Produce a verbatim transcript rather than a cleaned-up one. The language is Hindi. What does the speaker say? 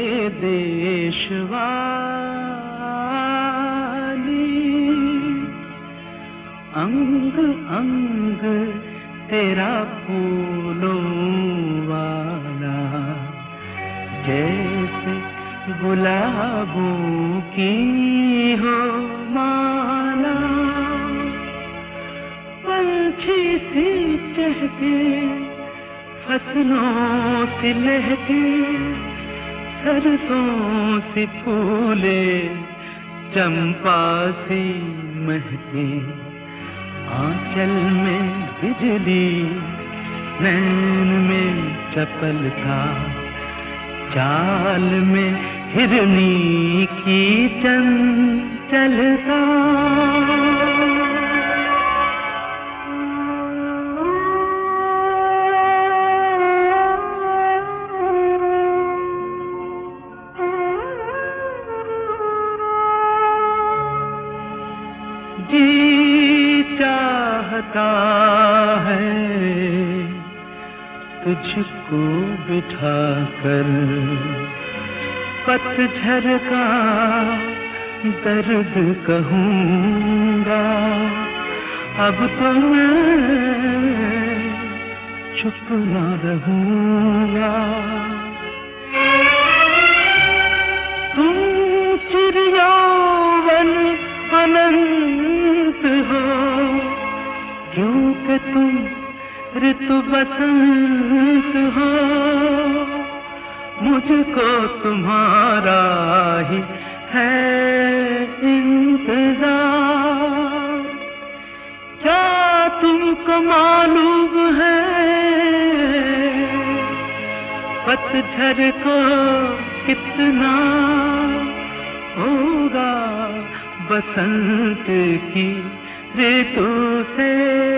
देशवाली, अंग अंग तेरा फूलों वाला, जैसे गुलाबों की हो माला। पंछी सी चहके फसलों से लहके, सरसों से फूले चंपा सी महके। आंचल में बिजली, नैन में चपलता, चाल में हिरनी की चंचलता। जी चाहता है तुझको बिठा कर, पतझड़ का दर्द कहूँगा। अब तो मैं चुप न रहूँगा। तुम चिरयौवन अनंत हो, क्योंकि तुम ऋतु बसंत हो। मुझको तुम्हारा ही है इंतजार। क्या तुमको मालूम है पतझड़ को कितना होगा बसंत की ऋतु से